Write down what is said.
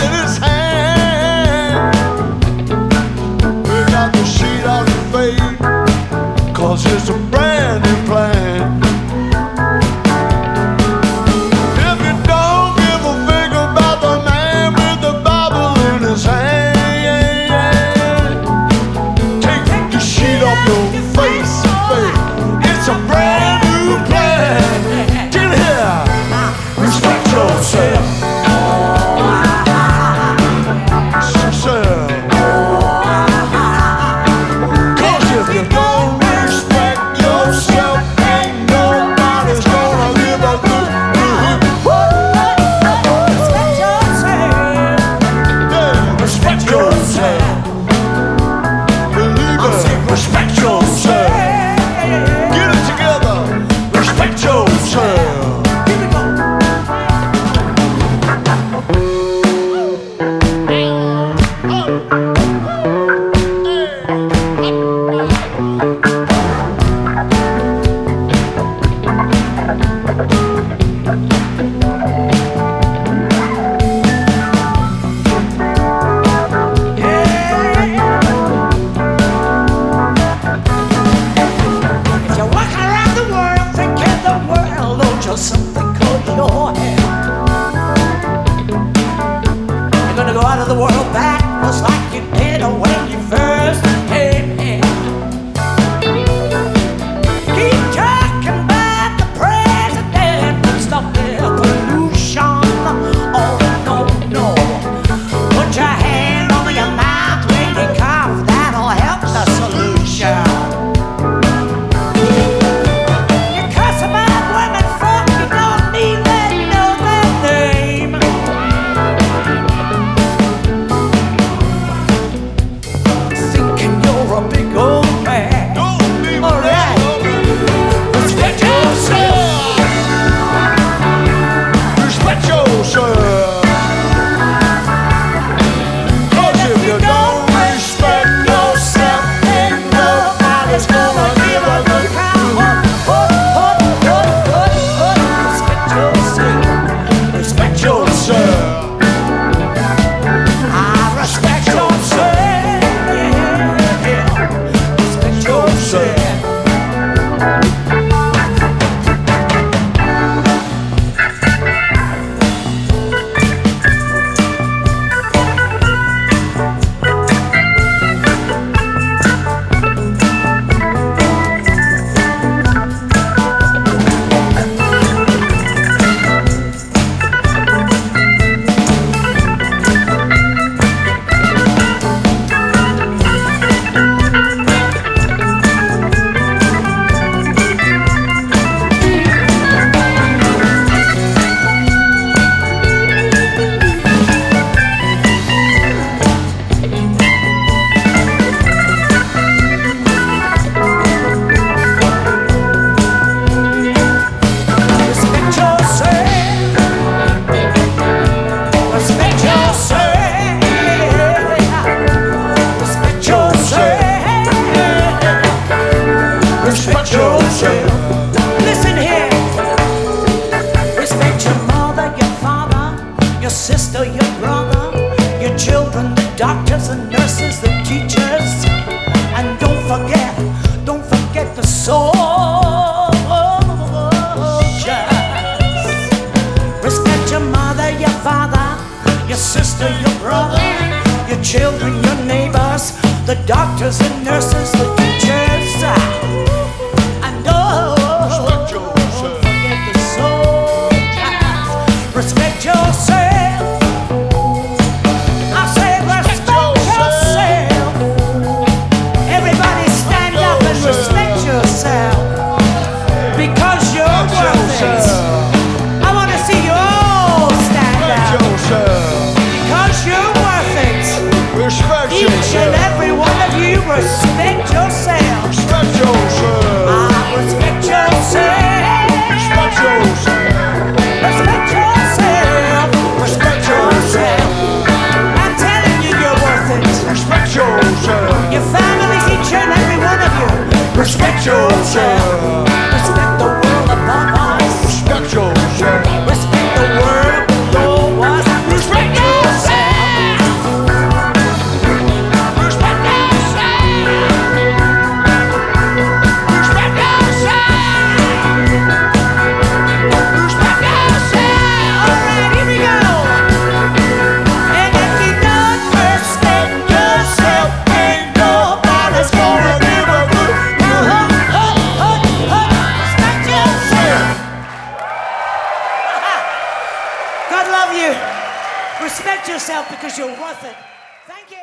in his hand. Pick out the sheet out of fate, 'cause it's a brand new plan. If you don't give a fig about the man with the Bible in his hand, take the sheet off your face, babe. It's a brand new plan. Get here, respect yourself. Something called your head. You're gonna go out of the world backwards like you did when you first came here. Keep talking about the president, stop the pollution. Oh no, no. Put your hand over your mouth when you cough, that'll help the solution. Listen here. Respect your mother, your father, your sister, your brother, your children, the doctors and nurses, the teachers, and don't forget the soldiers. Respect your mother, your father, your sister, your brother, your children, your neighbors, the doctors and nurses, the teachers. Respect yourself. I say respect yourself. Everybody stand up and respect yourself, because you're worth it. I want to see you all stand up, because you're worth it. Each and every one of you, respect yourself. Respect yourself. I respect yourself. Respect yourself. Respect yourself. Respect yourself. I'm telling you, you're worth it. Respect yourself. Your families, each and every one of you. Respect yourself. Respect the world above us. Respect yourself. Respect the world below us. Respect yourself. love you. Respect yourself because you're worth it. Thank you.